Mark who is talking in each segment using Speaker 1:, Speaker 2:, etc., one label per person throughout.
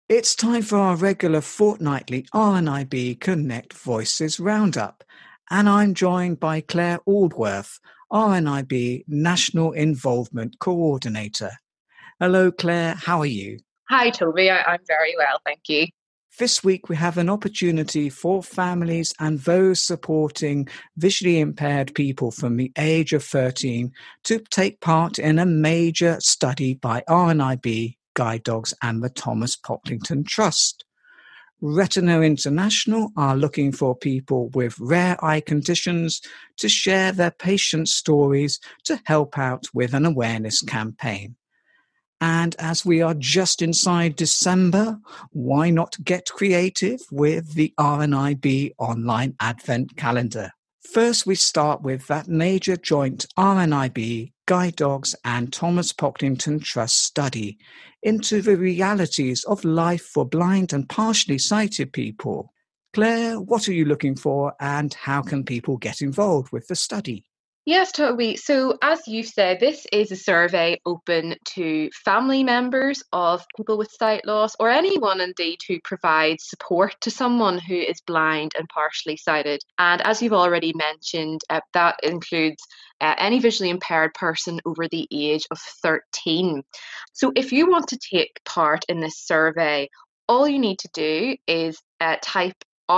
Speaker 1: It's time for our regular fortnightly RNIB Connect Voices Roundup, and I'm joined by Claire Aldworth, RNIB National Involvement Coordinator. Hello, Claire, how are you?
Speaker 2: Hi, Toby. I'm very well, thank you.
Speaker 1: This week, we have an opportunity for families and those supporting visually impaired people from the age of 13 to take part in a major study by RNIB, Guide Dogs, and the Thomas Pocklington Trust. Retina International are looking for people with rare eye conditions to share their patient stories to help out with an awareness campaign. And as we are just inside December, why not get creative with the RNIB online advent calendar? First, we start with that major joint RNIB, Guide Dogs and Thomas Pocklington Trust study into the realities of life for blind and partially sighted people. Claire, what are you looking for and how can people get involved with the study?
Speaker 2: Yes, Toby. So, as you said, this is a survey open to family members of people with sight loss or anyone indeed who provides support to someone who is blind and partially sighted. And as you've already mentioned, that includes any visually impaired person over the age of 13. So, if you want to take part in this survey, all you need to do is type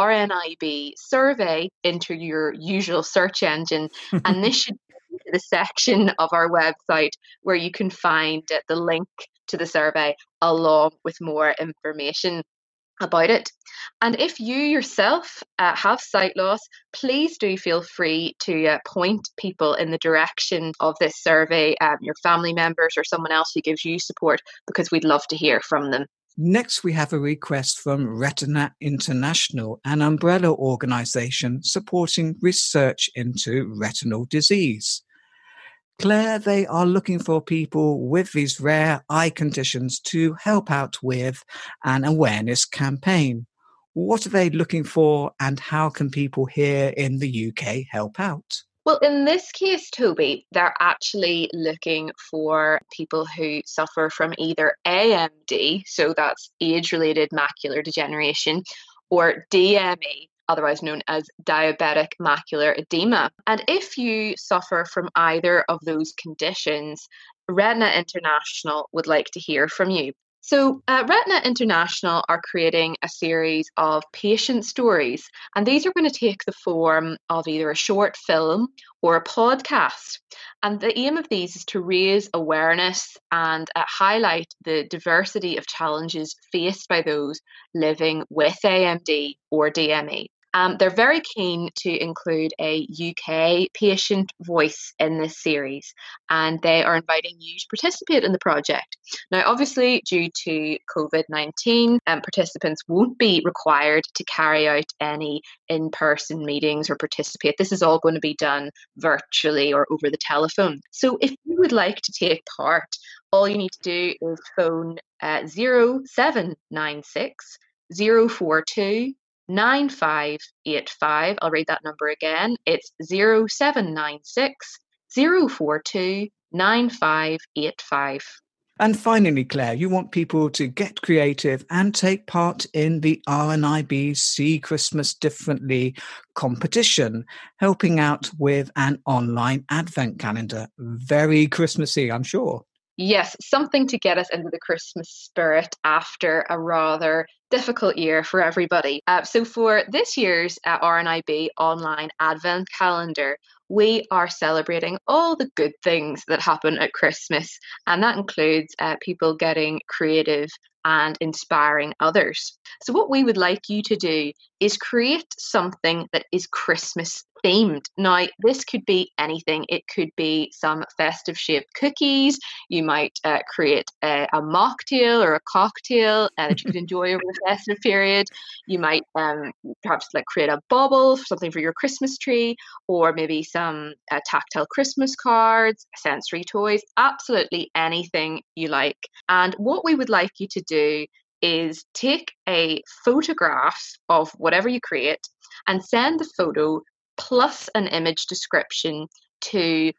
Speaker 2: RNIB survey into your usual search engine, and this should be the section of our website where you can find the link to the survey along with more information about it. And if you yourself have sight loss, please do feel free to point people in the direction of this survey, your family members or someone else who gives you support, because we'd love to hear from them.
Speaker 1: Next, we have a request from Retina International, an umbrella organisation supporting research into retinal disease. Claire, they are looking for people with these rare eye conditions to help out with an awareness campaign. What are they looking for and how can people here in the UK help out?
Speaker 2: Well, in this case, Toby, they're actually looking for people who suffer from either AMD, so that's age-related macular degeneration, or DME, otherwise known as diabetic macular edema. And if you suffer from either of those conditions, Retina International would like to hear from you. So, Retina International are creating a series of patient stories, and these are going to take the form of either a short film or a podcast. And the aim of these is to raise awareness and highlight the diversity of challenges faced by those living with AMD or DME. They're very keen to include a UK patient voice in this series, and they are inviting you to participate in the project. Now, obviously, due to COVID-19, participants won't be required to carry out any in-person meetings or participate. This is all going to be done virtually or over the telephone. So if you would like to take part, all you need to do is phone 0796 042 9585. I'll read that number again. It's 0796 042 9585.
Speaker 1: And finally, Claire, you want people to get creative and take part in the RNIB See Christmas Differently competition, helping out with an online advent calendar. Very Christmassy, I'm sure.
Speaker 2: Yes, something to get us into the Christmas spirit after a rather difficult year for everybody. So for this year's RNIB online advent calendar, we are celebrating all the good things that happen at Christmas, and that includes people getting creative and inspiring others. So what we would like you to do is create something that is Christmas themed. Now, this could be anything. It could be some festive shaped cookies. You might create a mocktail or a cocktail that you could enjoy over the festive period. You might perhaps create a bauble, something for your Christmas tree, or maybe some tactile Christmas cards, sensory toys, absolutely anything you like. And what we would like you to do is take a photograph of whatever you create and send the photo plus an image description to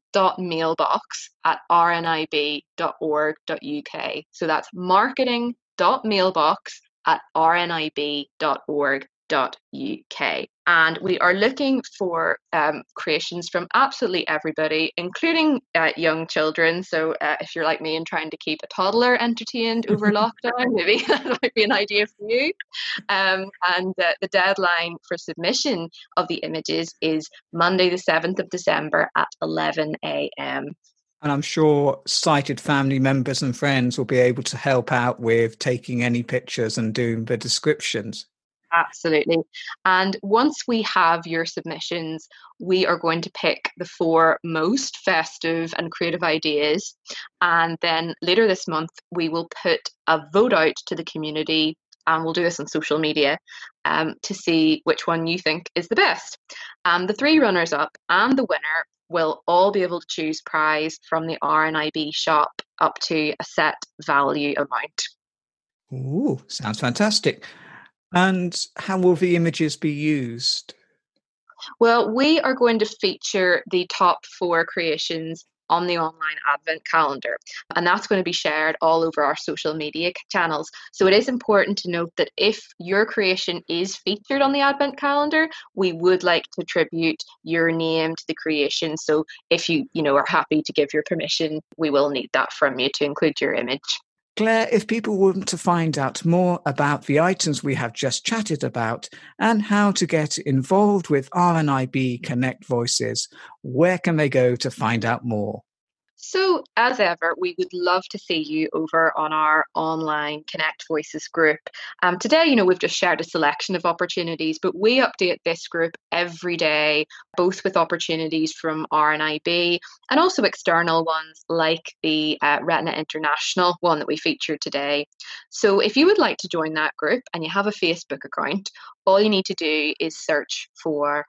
Speaker 2: marketing.mailbox@rnib.org.uk. So that's marketing.mailbox info.mailbox@rnib.org.uk. And we are looking for creations from absolutely everybody, including young children. So if you're like me and trying to keep a toddler entertained over lockdown, maybe that might be an idea for you. And the deadline for submission of the images is Monday, the 7th of December at 11 a.m.
Speaker 1: And I'm sure sighted family members and friends will be able to help out with taking any pictures and doing the descriptions.
Speaker 2: Absolutely. And once we have your submissions, we are going to pick the 4 most festive and creative ideas. And then later this month, we will put a vote out to the community, and we'll do this on social media to see which one you think is the best. The 3 runners up and the winner will all be able to choose prize from the RNIB shop up to a set value amount.
Speaker 1: Ooh, sounds fantastic. And how will the images be used?
Speaker 2: Well, we are going to feature the top 4 creations on the online advent calendar, and that's going to be shared all over our social media channels. So it is important to note that if your creation is featured on the advent calendar, we would like to attribute your name to the creation. So if you are happy to give your permission, we will need that from you to include your image.
Speaker 1: Claire, if people want to find out more about the items we have just chatted about and how to get involved with RNIB Connect Voices, where can they go to find out more?
Speaker 2: So, as ever, we would love to see you over on our online Connect Voices group. Today, we've just shared a selection of opportunities, but we update this group every day, both with opportunities from RNIB and also external ones like the Retina International one that we featured today. So, if you would like to join that group and you have a Facebook account, all you need to do is search for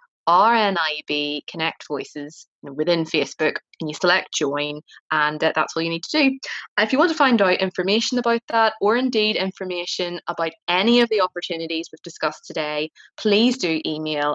Speaker 2: RNIB Connect Voices within Facebook, and you select join, and that's all you need to do. If you want to find out information about that, or indeed information about any of the opportunities we've discussed today, please do email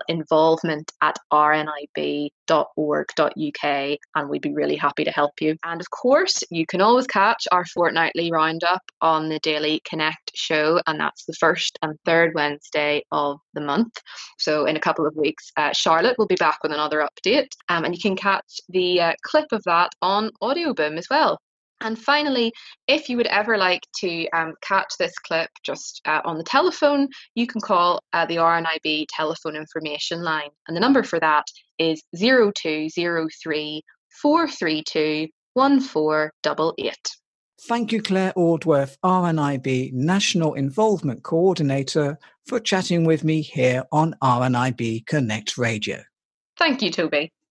Speaker 2: involvement@rnib.org.uk, and we'd be really happy to help you. And of course, you can always catch our fortnightly roundup on the Daily Connect show, and that's the first and third Wednesday of the month. So in a couple of weeks, Charlotte will be back with another update, and you can catch the clip of that on Audioboom as well. And finally, if you would ever like to catch this clip just on the telephone, you can call the RNIB telephone information line. And the number for that is 0203 432 1488.
Speaker 1: Thank you, Claire Aldworth, RNIB National Involvement Coordinator, for chatting with me here on RNIB Connect Radio.
Speaker 2: Thank you, Toby.